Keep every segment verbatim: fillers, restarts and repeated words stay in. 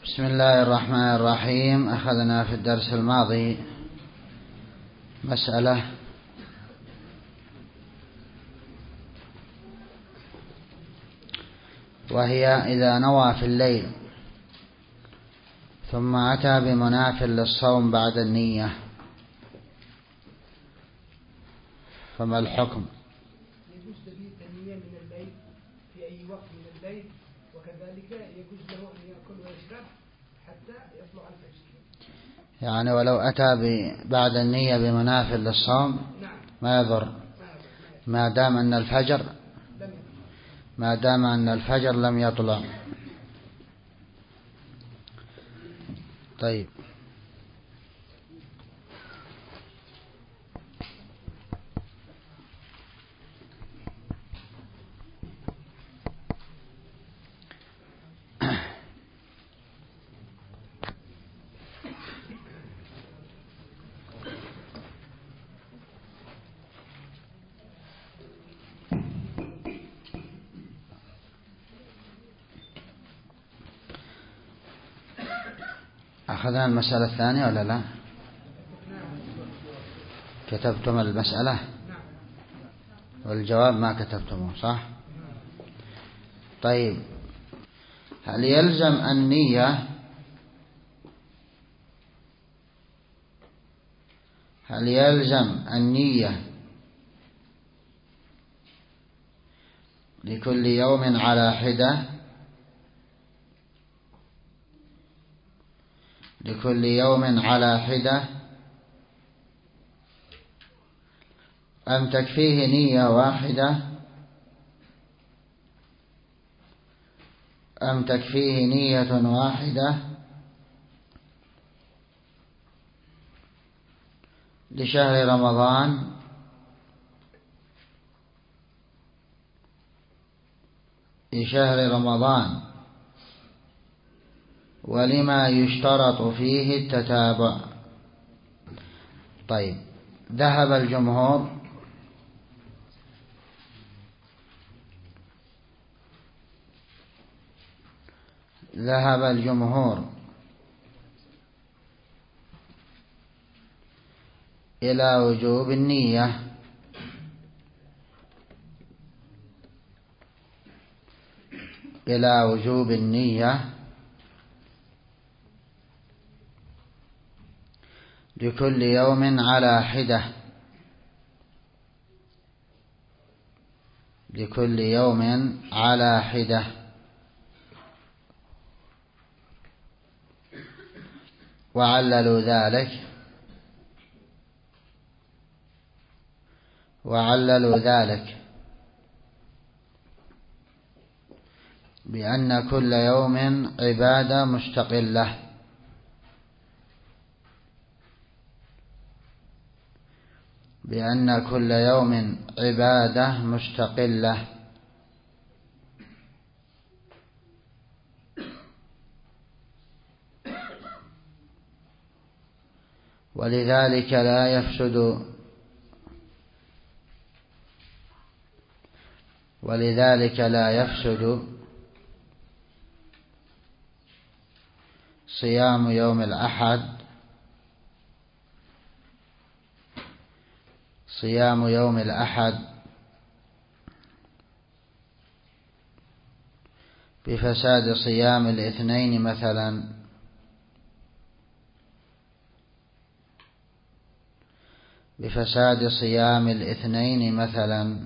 بسم الله الرحمن الرحيم. أخذنا في الدرس الماضي مسألة وهي إذا نوى في الليل ثم أتى بمناف للصوم بعد النية فما الحكم؟ يجوز تبيت النية من الليل في أي وقت من الليل، وكذلك يجوز له أن يأكل ويشرب حتى يطلع الفجر. يعني ولو أتى بعد النية بمناف للصوم ما يضر ما دام أن الفجر ما دام أن الفجر لم يطلع. طيب، أخذنا المسألة الثانية ولا لا؟ كتبتم المسألة والجواب ما كتبتمه صح؟ طيب، هل يلزم النية هل يلزم النية لكل يوم على حدة لكل يوم على حدة أم تكفيه نية واحدة أم تكفيه نية واحدة لشهر رمضان لشهر رمضان ولما يشترط فيه التتابع؟ طيب، ذهب الجمهور ذهب الجمهور إلى وجوب النية إلى وجوب النية لكل يوم على حدة لكل يوم على حدة وعللوا ذلك وعللوا ذلك بأن كل يوم عبادة مستقلة بأن كل يوم عبادة مستقلة ولذلك لا يفسد ولذلك لا يفسد صيام يوم الأحد صيام يوم الأحد بفساد صيام الاثنين مثلا بفساد صيام الاثنين مثلا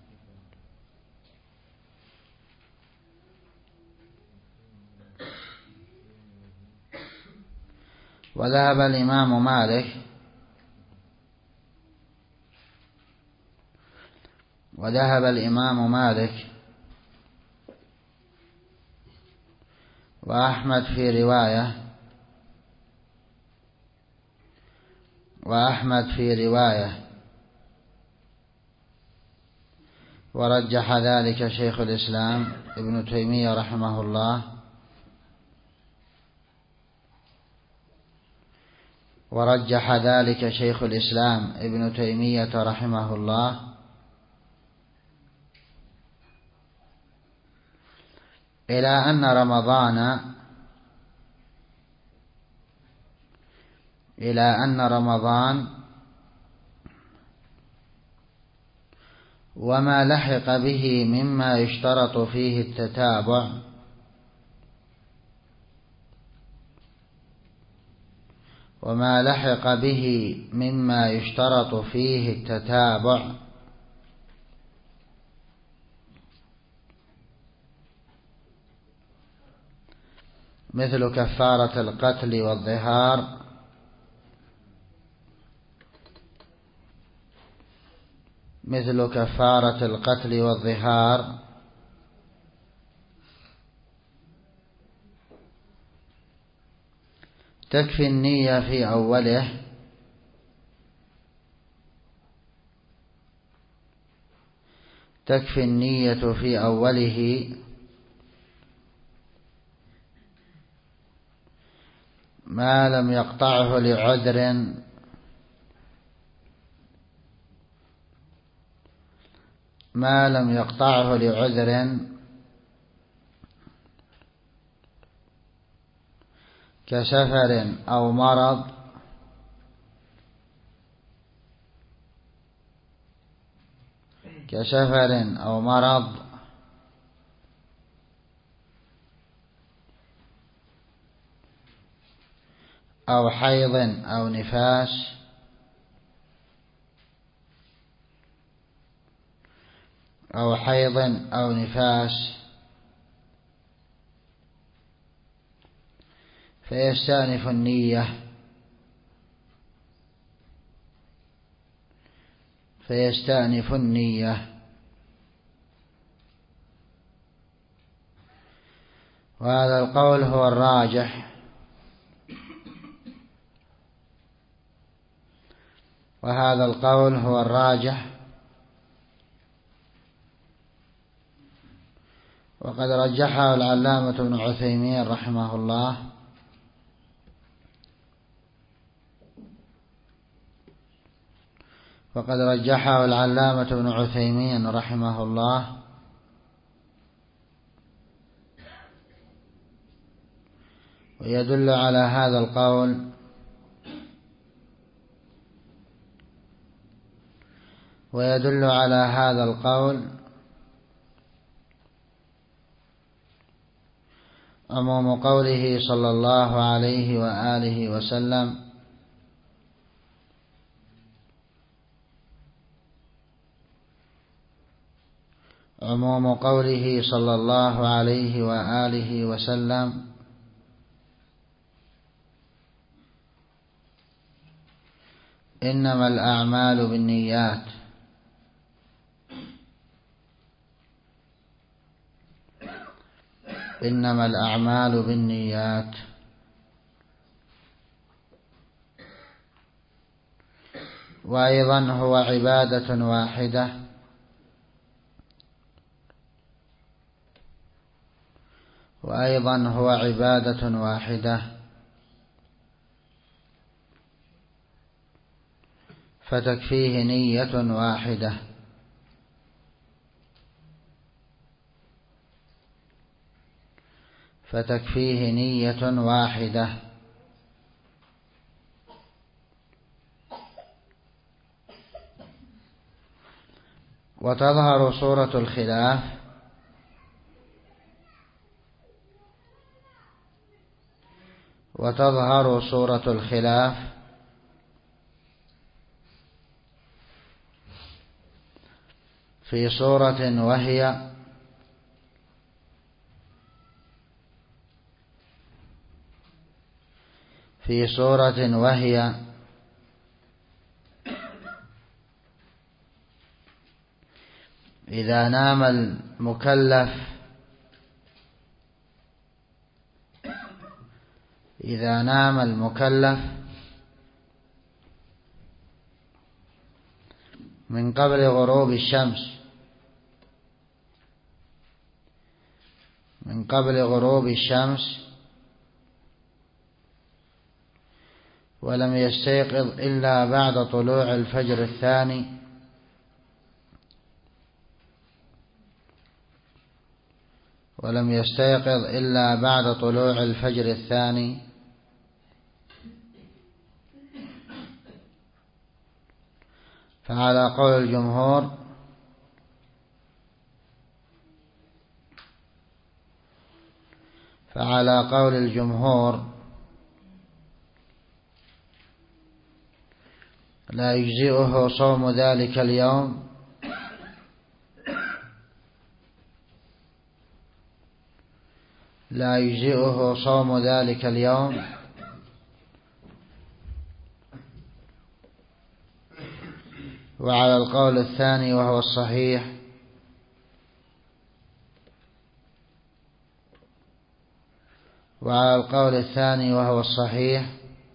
وذهب الإمام مالك وذهب الإمام مالك وأحمد في رواية وأحمد في رواية ورجح ذلك شيخ الإسلام ابن تيمية رحمه الله ورجح ذلك شيخ الإسلام ابن تيمية رحمه الله إلى أن رمضان إلى أن رمضان وما لحق به مما يشترط فيه التتابع وما لحق به مما يشترط فيه التتابع مثل كفارة القتل والظهار مثل كفارة القتل والظهار تكفي النية في أوله تكفي النية في أوله ما لم يقطعه لعذر ما لم يقطعه لعذر كسفر أو مرض كسفر أو مرض أو حيض أو نفاس أو حيض أو نفاس فيستأنف النية فيستأنف النية وهذا القول هو الراجح وهذا القول هو الراجح وقد رجحه العلامة ابن عثيمين رحمه الله وقد رجحه العلامة ابن عثيمين رحمه الله ويدل على هذا القول ويدل على هذا القول عموم قوله صلى الله عليه وآله وسلم عموم قوله صلى الله عليه وآله وسلم إنما الأعمال بالنيات إنما الأعمال بالنيات وأيضا هو عبادة واحدة وأيضا هو عبادة واحدة فتكفيه نية واحدة فتكفيه نية واحدة وتظهر صورة الخلاف وتظهر صورة الخلاف في صورة وهي في صورة وهي إذا نام المكلف إذا نام المكلف من قبل غروب الشمس من قبل غروب الشمس ولم يستيقظ إلا بعد طلوع الفجر الثاني ولم يستيقظ إلا بعد طلوع الفجر الثاني فعلى قول الجمهور فعلى قول الجمهور لا يجزئه صوم ذلك اليوم لا يجزئه صوم ذلك اليوم وعلى القول الثاني وهو الصحيح وعلى القول الثاني وهو الصحيح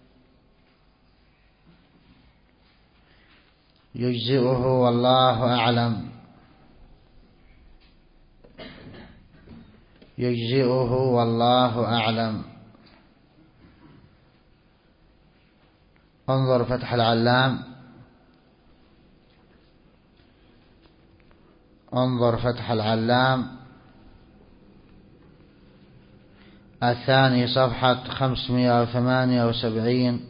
يجزئه والله أعلم يجزئه والله أعلم. انظر فتح العلام انظر فتح العلام الثاني صفحة خمسمائة وثمانية وسبعين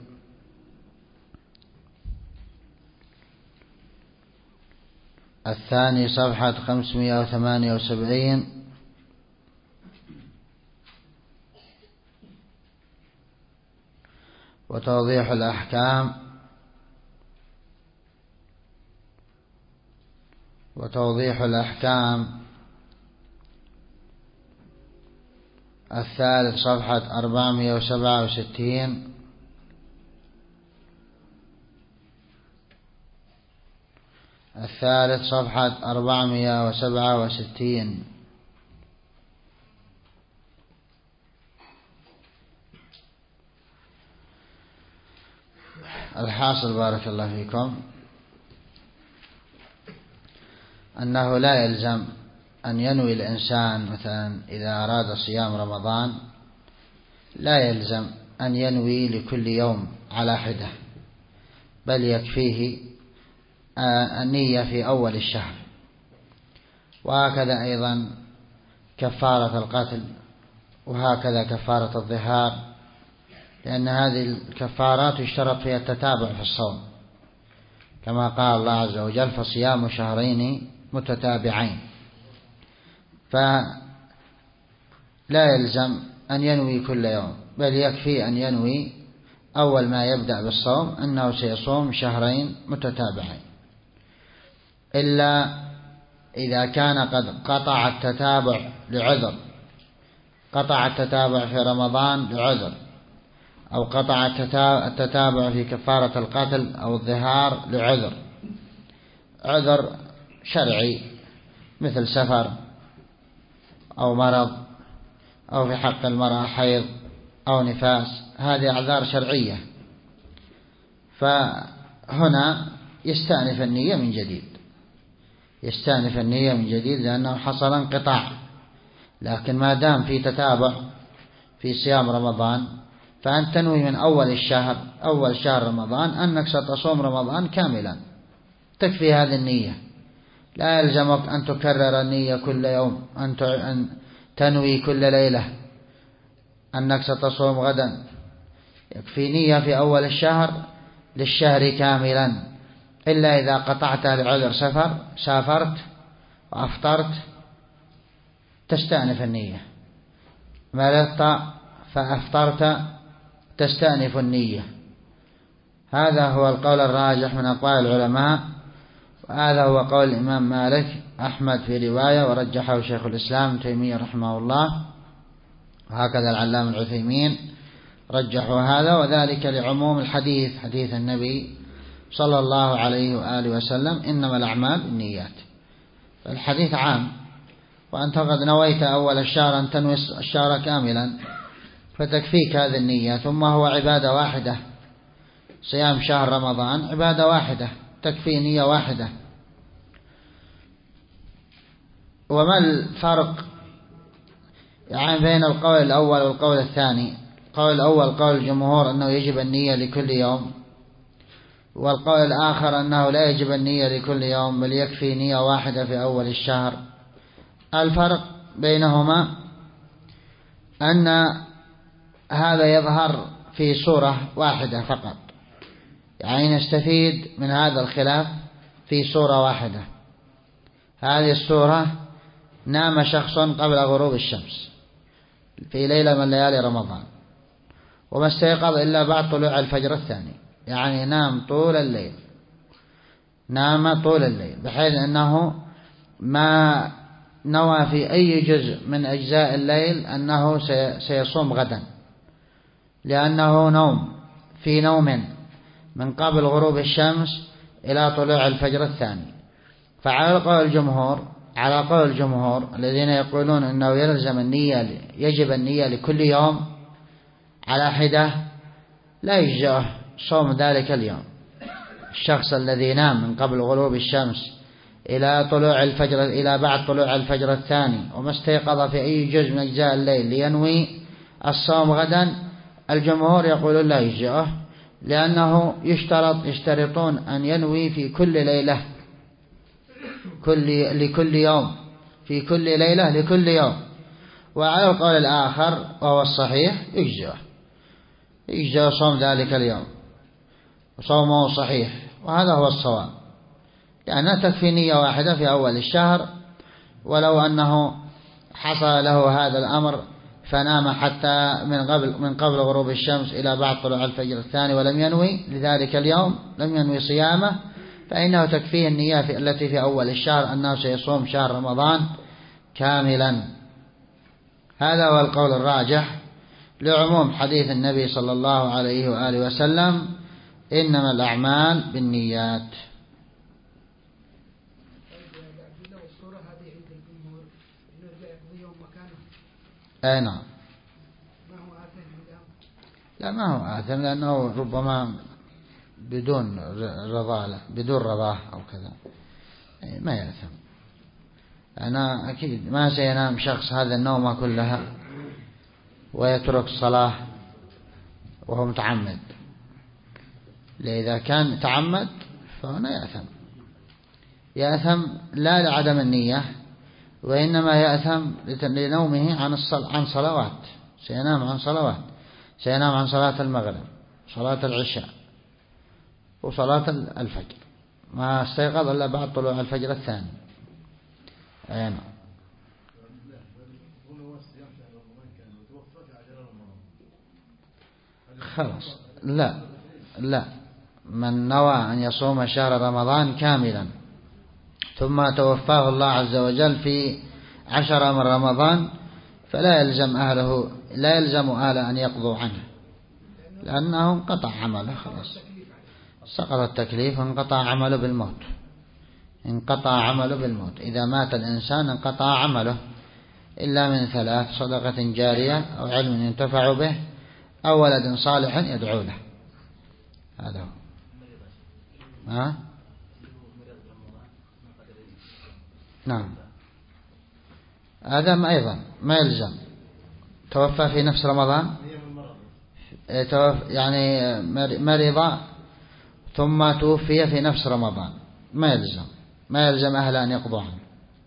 الثاني صفحة خمسمائة وثمانية وسبعين وتوضيح الأحكام وتوضيح الأحكام الثالث صفحة أربعمائة وسبعة وستين الثالث صفحة أربعمائة وسبعة وستين. الحاصل بارك الله فيكم أنه لا يلزم أن ينوي الإنسان مثلا إذا أراد صيام رمضان لا يلزم أن ينوي لكل يوم على حدة، بل يكفيه النية في أول الشهر. وهكذا أيضا كفارة القتل، وهكذا كفارة الظهار، لأن هذه الكفارات يشترط فيها التتابع في الصوم، كما قال الله عز وجل فصيام شهرين متتابعين. فلا يلزم أن ينوي كل يوم، بل يكفي أن ينوي أول ما يبدأ بالصوم أنه سيصوم شهرين متتابعين، إلا إذا كان قد قطع التتابع لعذر، قطع التتابع في رمضان لعذر، أو قطع التتابع في كفارة القتل أو الظهار لعذر، عذر شرعي مثل سفر أو مرض أو في حق المرأة حيض أو نفاس، هذه أعذار شرعية، فهنا يستأنف النية من جديد، يستأنف النية من جديد لأنه حصل انقطاع. لكن ما دام في تتابع في صيام رمضان فأنت تنوي من أول الشهر، أول شهر رمضان أنك ستصوم رمضان كاملا، تكفي هذه النية. لا يلزمك أن تكرر النية كل يوم، أن تنوي كل ليلة أنك ستصوم غدا، يكفي نية في أول الشهر للشهر كاملا، إلا إذا قطعت لعذر سفر، سافرت وأفطرت تستأنف النية، مرضت فأفطرت تستأنف النية. هذا هو القول الراجح من أقوال العلماء، وهذا هو قول الإمام مالك، أحمد في رواية ورجحه شيخ الإسلام تيمية رحمه الله، وهكذا العلام العثيمين رجحوا هذا، وذلك لعموم الحديث، حديث النبي صلى الله عليه وآله وسلم إنما الأعمال بالنيات. فالحديث عام، وأنت قد نويت أول الشهر أن تنوي الشهر كاملا فتكفيك هذه النية، ثم هو عبادة واحدة، صيام شهر رمضان عبادة واحدة تكفي نية واحدة. وما الفرق يعني بين القول الأول والقول الثاني؟ القول الأول قول الجمهور أنه يجب النية لكل يوم، والقول الآخر أنه لا يجب النية لكل يوم بل يكفي نية واحدة في أول الشهر. الفرق بينهما أن هذا يظهر في صورة واحدة فقط، يعني نستفيد من هذا الخلاف في صورة واحدة. هذه الصورة: نام شخص قبل غروب الشمس في ليلة من ليالي رمضان وما استيقظ إلا بعد طلوع الفجر الثاني، يعني نام طول الليل، نام طول الليل بحيث أنه ما نوى في أي جزء من أجزاء الليل أنه سيصوم غدا، لأنه نوم في نوم من قبل غروب الشمس إلى طلوع الفجر الثاني. فعلى قول الجمهور على قول الجمهور الذين يقولون أنه يلزم النية، يجب النية لكل يوم على حدة، لا يجزئه صوم ذلك اليوم. الشخص الذي نام من قبل غروب الشمس إلى طلوع الفجر إلى بعد طلوع الفجر الثاني وما استيقظ في أي جزء من أجزاء الليل لينوي الصوم غدا، الجمهور يقولون لا يجزئه، لأنه يشترط يشترطون أن ينوي في كل ليلة كل لكل يوم في كل ليلة لكل يوم. وعلى القول الآخر وهو الصحيح يجزئه يجزئ صوم ذلك اليوم وصومه صحيح، وهذا هو الصواب، لأنها يعني تكفي نية واحدة في أول الشهر. ولو أنه حصل له هذا الأمر فنام حتى من قبل من قبل غروب الشمس إلى بعد طلوع الفجر الثاني ولم ينوي لذلك اليوم، لم ينوي صيامه، فإنه تكفيه النية في التي في أول الشهر أنه سيصوم شهر رمضان كاملا. هذا هو القول الراجح لعموم حديث النبي صلى الله عليه وآله وسلم: إنما الأعمال بالنيات. أي نعم. لا ما هو آثم، لأنه ربما بدون رضا بدون رضاه أو كذا ما يأثم. أنا أكيد ما سينام شخص هذا النوم كلها ويترك الصلاة وهو متعمد، لإذا كان تعمد فهنا يأثم يأثم لا لعدم النية، وإنما يأثم لنومه عن عن صلوات، سينام عن صلوات، سينام عن صلاة المغرب، صلاة العشاء، وصلاة الفجر، ما استيقظ إلا بعد طلوع الفجر الثاني. أي نعم. خلاص لا لا من نوى أن يصوم شهر رمضان كاملا ثم توفاه الله عز وجل في عشرة من رمضان فلا يلزم أهله لا يلزم أهله أن يقضوا عنه، لأنه انقطع عمله، خلاص سقط التكليف وانقطع عمله بالموت. انقطع عمله بالموت. إذا مات الإنسان انقطع عمله إلا من ثلاث: صدقة جارية أو علم ينتفع به أو ولد صالح يدعو له. هذا هو. ها؟ نعم. هذا أيضا ما يلزم. توفى في نفس رمضان، يعني مرض ثم توفي في نفس رمضان ما يلزم ما يلزم أهل أن يقضوا عنه.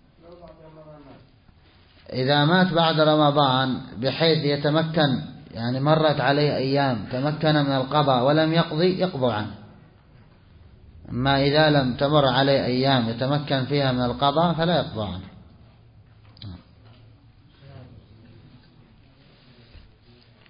إذا مات بعد رمضان بحيث يتمكن، يعني مرت عليه أيام تمكن من القضاء ولم يقضي، يقضوا عنه. أما إذا لم تمر عليه أيام يتمكن فيها من القضاء فلا يقضوا عنه.